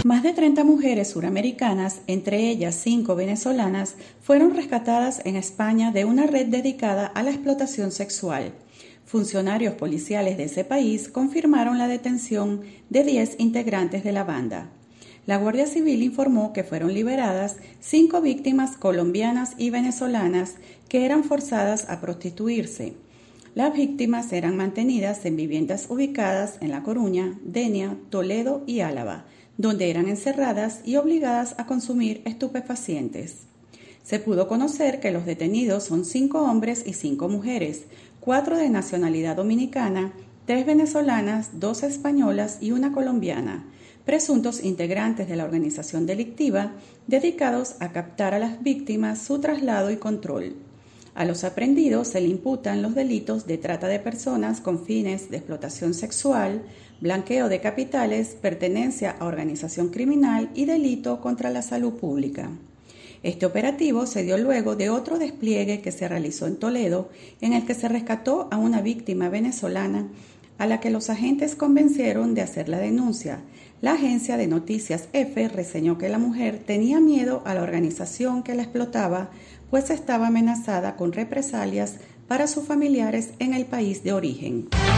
Más de 30 mujeres suramericanas, entre ellas 5 venezolanas, fueron rescatadas en España de una red dedicada a la explotación sexual. Funcionarios policiales de ese país confirmaron la detención de 10 integrantes de la banda. La Guardia Civil informó que fueron liberadas 5 víctimas colombianas y venezolanas que eran forzadas a prostituirse. Las víctimas eran mantenidas en viviendas ubicadas en La Coruña, Denia, Toledo y Álava, donde eran encerradas y obligadas a consumir estupefacientes. Se pudo conocer que los detenidos son 5 hombres y 5 mujeres, 4 de nacionalidad dominicana, 3 venezolanas, 2 españolas y 1 colombiana, presuntos integrantes de la organización delictiva dedicados a captar a las víctimas, su traslado y control. A los aprehendidos se le imputan los delitos de trata de personas con fines de explotación sexual, blanqueo de capitales, pertenencia a organización criminal y delito contra la salud pública. Este operativo se dio luego de otro despliegue que se realizó en Toledo, en el que se rescató a una víctima venezolana a la que los agentes convencieron de hacer la denuncia. La agencia de noticias EFE reseñó que la mujer tenía miedo a la organización que la explotaba, pues estaba amenazada con represalias para sus familiares en el país de origen.